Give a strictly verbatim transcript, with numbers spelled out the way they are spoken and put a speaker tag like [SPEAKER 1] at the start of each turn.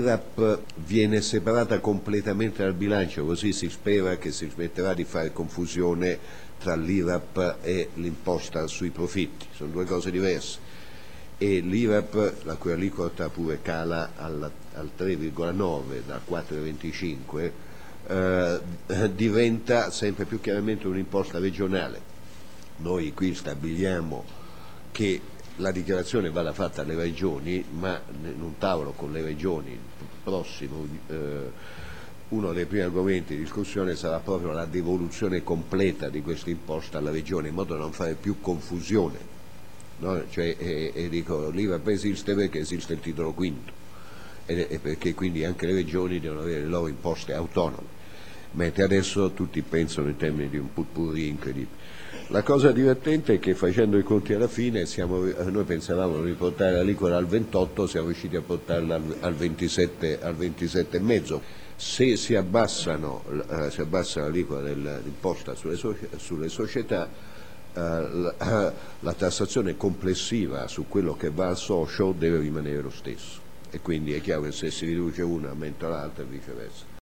[SPEAKER 1] l'I R A P viene separata completamente dal bilancio, così si spera che si smetterà di fare confusione tra l'I R A P e l'imposta sui profitti, sono due cose diverse. E l'I R A P, la cui aliquota pure cala al, al tre virgola nove da quattro virgola venticinque, eh, diventa sempre più chiaramente un'imposta regionale. Noi qui stabiliamo che la dichiarazione vada fatta alle regioni, ma in un tavolo con le regioni prossimo eh, uno dei primi argomenti di discussione sarà proprio la devoluzione completa di questa imposta alla regione, in modo da non fare più confusione. No? Cioè, e, e dico, l'I R A P esiste perché esiste il titolo quinto e, e perché quindi anche le regioni devono avere le loro imposte autonome, mentre adesso tutti pensano in termini di un putpurri incredibile. La cosa divertente è che facendo i conti alla fine siamo, noi pensavamo di portare l'aliquota al ventotto, siamo riusciti a portarla al, al ventisette, al ventisette e mezzo. Se si abbassano, eh, si abbassa l'aliquota dell'imposta sulle, sulle società, eh, la, la tassazione complessiva su quello che va al socio deve rimanere lo stesso, e quindi è chiaro che se si riduce una aumenta l'altra e viceversa.